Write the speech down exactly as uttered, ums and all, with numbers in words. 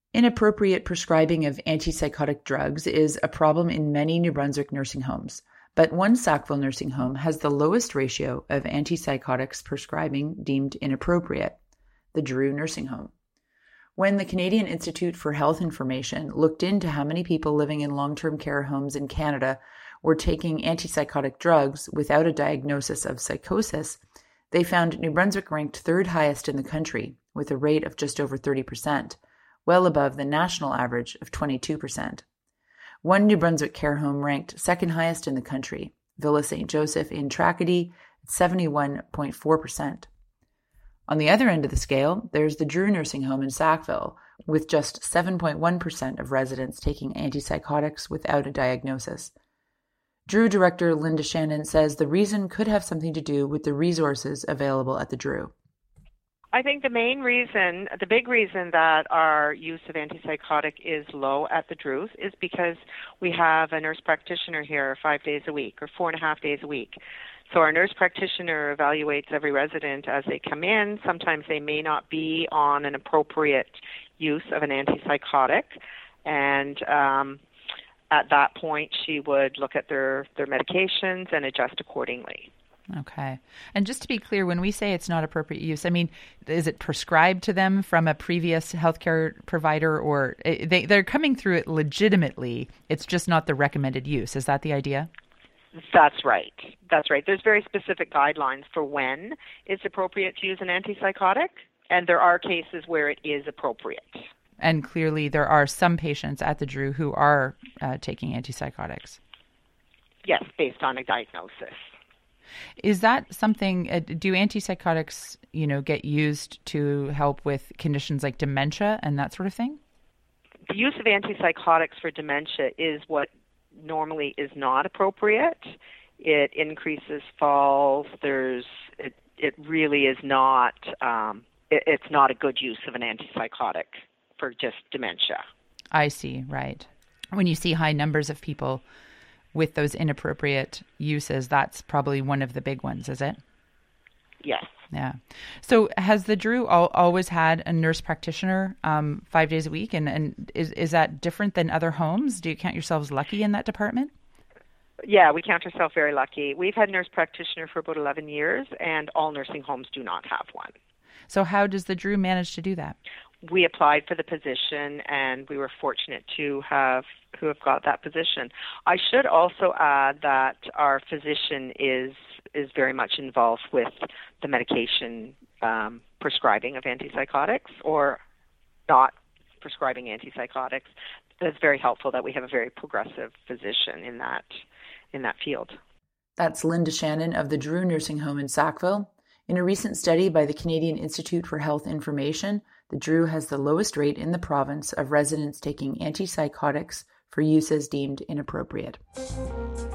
Inappropriate prescribing of antipsychotic drugs is a problem in many New Brunswick nursing homes, but one Sackville nursing home has the lowest ratio of antipsychotics prescribing deemed inappropriate, the Drew Nursing Home. When the Canadian Institute for Health Information looked into how many people living in long-term care homes in Canada were taking antipsychotic drugs without a diagnosis of psychosis, they found New Brunswick ranked third highest in the country, with a rate of just over thirty percent, well above the national average of twenty-two percent. One New Brunswick care home ranked second highest in the country, Villa Saint Joseph in Tracadie, at seventy-one point four percent. On the other end of the scale, there's the Drew Nursing Home in Sackville, with just seven point one percent of residents taking antipsychotics without a diagnosis. Drew director Linda Shannon says the reason could have something to do with the resources available at the Drew. I think the main reason, the big reason that our use of antipsychotic is low at the Drews is because we have a nurse practitioner here five days a week or four and a half days a week. So our nurse practitioner evaluates every resident as they come in. Sometimes they may not be on an appropriate use of an antipsychotic, and um, at that point she would look at their, their medications and adjust accordingly. Okay. And just to be clear, when we say it's not appropriate use, I mean, is it prescribed to them from a previous healthcare provider, or they, they're coming through it legitimately? It's just not the recommended use. Is that the idea? That's right. That's right. There's very specific guidelines for when it's appropriate to use an antipsychotic, and there are cases where it is appropriate. And clearly there are some patients at the Drew who are uh, taking antipsychotics. Yes, based on a diagnosis. Is that something, uh, do antipsychotics, you know, get used to help with conditions like dementia and that sort of thing? The use of antipsychotics for dementia is what normally is not appropriate. It increases falls. There's, it, it really is not, um, it, it's not a good use of an antipsychotic for just dementia. I see, right. When you see high numbers of people with those inappropriate uses, that's probably one of the big ones, is it? Yes. Yeah. So has the Drew al- always had a nurse practitioner um, five days a week? And, and is, is that different than other homes? Do you count yourselves lucky in that department? Yeah, we count ourselves very lucky. We've had a nurse practitioner for about eleven years, and all nursing homes do not have one. So how does the Drew manage to do that? We applied for the position, and we were fortunate to have who have got that position. I should also add that our physician is is very much involved with the medication um, prescribing of antipsychotics or not prescribing antipsychotics. It's very helpful that we have a very progressive physician in that in that field. That's Linda Shannon of the Drew Nursing Home in Sackville. In a recent study by the Canadian Institute for Health Information, the Drew has the lowest rate in the province of residents taking antipsychotics for uses deemed inappropriate.